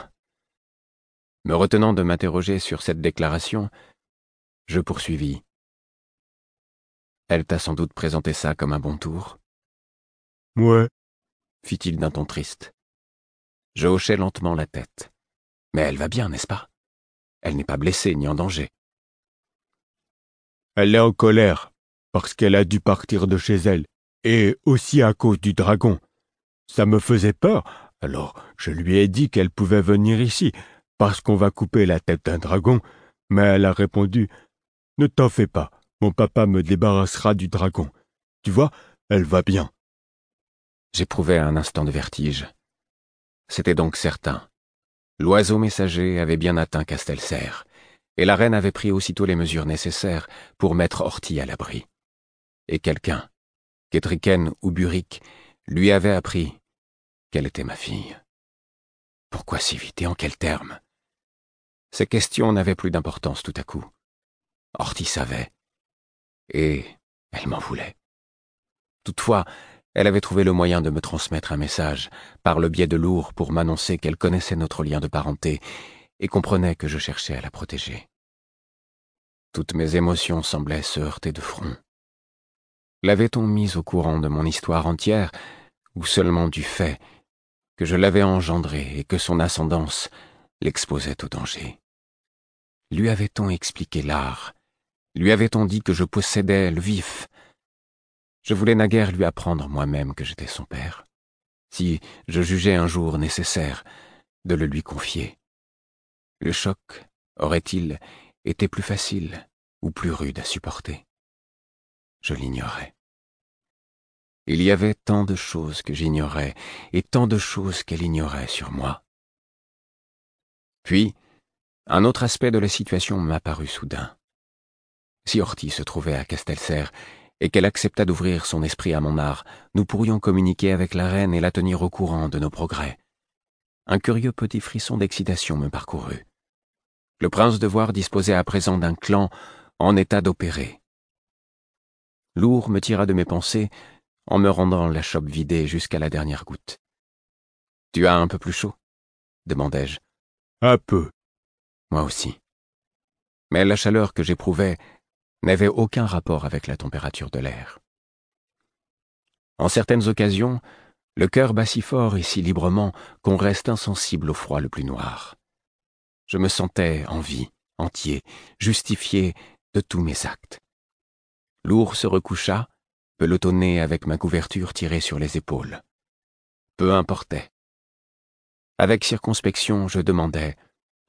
Me retenant de m'interroger sur cette déclaration, je poursuivis. « Elle t'a sans doute présenté ça comme un bon tour ? » ?»« Ouais. » fit-il d'un ton triste. Je hochai lentement la tête. « Mais elle va bien, n'est-ce pas ? Elle n'est pas blessée ni en danger. » »« Elle est en colère, parce qu'elle a dû partir de chez elle, et aussi à cause du dragon. Ça me faisait peur, alors je lui ai dit qu'elle pouvait venir ici, parce qu'on va couper la tête d'un dragon, mais elle a répondu « Ne t'en fais pas, mon papa me débarrassera du dragon. Tu vois, elle va bien. » J'éprouvais un instant de vertige. C'était donc certain. L'oiseau messager avait bien atteint Castelserre, et la reine avait pris aussitôt les mesures nécessaires pour mettre Horty à l'abri. Et quelqu'un, Ketriken ou Buric, lui avait appris qu'elle était ma fille. Pourquoi si vite et en quels termes ? Ces questions n'avaient plus d'importance tout à coup. Horty savait, et elle m'en voulait. Toutefois, elle avait trouvé le moyen de me transmettre un message par le biais de l'ours pour m'annoncer qu'elle connaissait notre lien de parenté et comprenait que je cherchais à la protéger. Toutes mes émotions semblaient se heurter de front. L'avait-on mise au courant de mon histoire entière, ou seulement du fait que je l'avais engendrée et que son ascendance l'exposait au danger ? Lui avait-on expliqué l'art ? Lui avait-on dit que je possédais le vif ? Je voulais naguère lui apprendre moi-même que j'étais son père, si je jugeais un jour nécessaire de le lui confier. Le choc aurait-il été plus facile ou plus rude à supporter ? Je l'ignorais. Il y avait tant de choses que j'ignorais et tant de choses qu'elle ignorait sur moi. Puis, un autre aspect de la situation m'apparut soudain. Si Horty se trouvait à Castelserre et qu'elle acceptât d'ouvrir son esprit à mon art, nous pourrions communiquer avec la reine et la tenir au courant de nos progrès. Un curieux petit frisson d'excitation me parcourut. Le prince de Voir disposait à présent d'un clan en état d'opérer. Lourd me tira de mes pensées en me rendant la chope vidée jusqu'à la dernière goutte. « Tu as un peu plus chaud ?» demandai-je. « Un peu. » Moi aussi. Mais la chaleur que j'éprouvais n'avait aucun rapport avec la température de l'air. En certaines occasions, le cœur bat si fort et si librement qu'on reste insensible au froid le plus noir. Je me sentais en vie, entier, justifié de tous mes actes. Lourd se recoucha, pelotonné avec ma couverture tirée sur les épaules. Peu importait. Avec circonspection, je demandai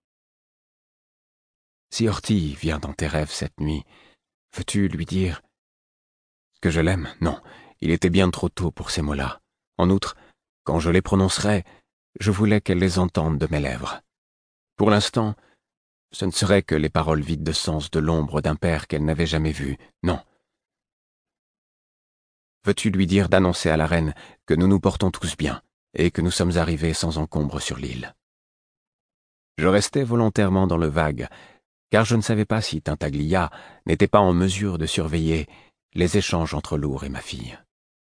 « Si Horty vient dans tes rêves cette nuit, veux-tu lui dire que je l'aime ? Non, il était bien trop tôt pour ces mots-là. En outre, quand je les prononcerais, je voulais qu'elle les entende de mes lèvres. Pour l'instant, ce ne seraient que les paroles vides de sens de l'ombre d'un père qu'elle n'avait jamais vu. Non. Veux-tu lui dire d'annoncer à la reine que nous nous portons tous bien et que nous sommes arrivés sans encombre sur l'île ? Je restais volontairement dans le vague, car je ne savais pas si Tintaglia n'était pas en mesure de surveiller les échanges entre Lourd et ma fille.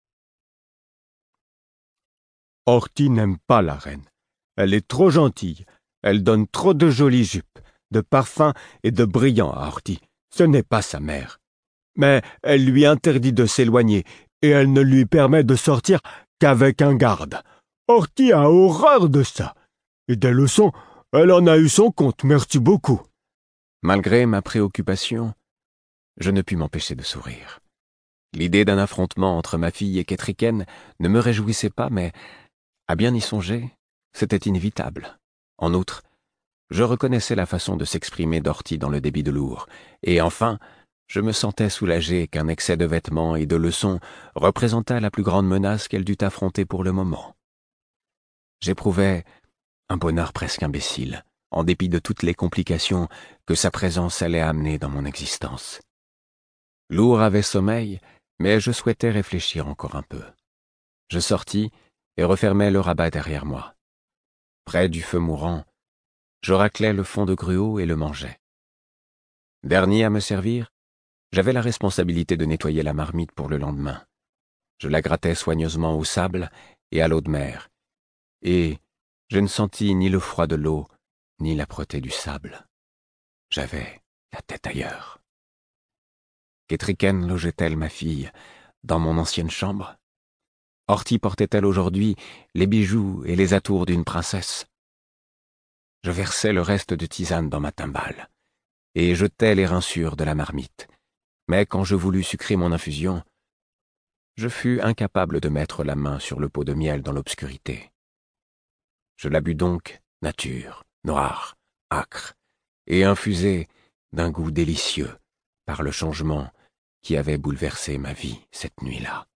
Horty n'aime pas la reine. Elle est trop gentille. Elle donne trop de jolies jupes, de parfums et de brillants à Horty. Ce n'est pas sa mère. Mais elle lui interdit de s'éloigner et elle ne lui permet de sortir qu'avec un garde. Horty a horreur de ça. Et des leçons, elle en a eu son compte, merci beaucoup. Malgré ma préoccupation, je ne pus m'empêcher de sourire. L'idée d'un affrontement entre ma fille et Kétriken ne me réjouissait pas, mais, à bien y songer, c'était inévitable. En outre, je reconnaissais la façon de s'exprimer d'Horty dans le débit de Lourd, et enfin, je me sentais soulagé qu'un excès de vêtements et de leçons représentât la plus grande menace qu'elle dût affronter pour le moment. J'éprouvais un bonheur presque imbécile, en dépit de toutes les complications que sa présence allait amener dans mon existence. Lourd avait sommeil, mais je souhaitais réfléchir encore un peu. Je sortis et refermai le rabat derrière moi. Près du feu mourant, je raclai le fond de gruau et le mangeai. Dernier à me servir, j'avais la responsabilité de nettoyer la marmite pour le lendemain. Je la grattais soigneusement au sable et à l'eau de mer, et je ne sentis ni le froid de l'eau, ni l'âpreté du sable. J'avais la tête ailleurs. Kétriken logeait-elle, ma fille, dans mon ancienne chambre ? Horty portait-elle aujourd'hui les bijoux et les atours d'une princesse ? Je versai le reste de tisane dans ma timbale et jetai les rinçures de la marmite. Mais quand je voulus sucrer mon infusion, je fus incapable de mettre la main sur le pot de miel dans l'obscurité. Je la bus donc nature, noire, âcre, et infusée d'un goût délicieux par le changement qui avait bouleversé ma vie cette nuit-là.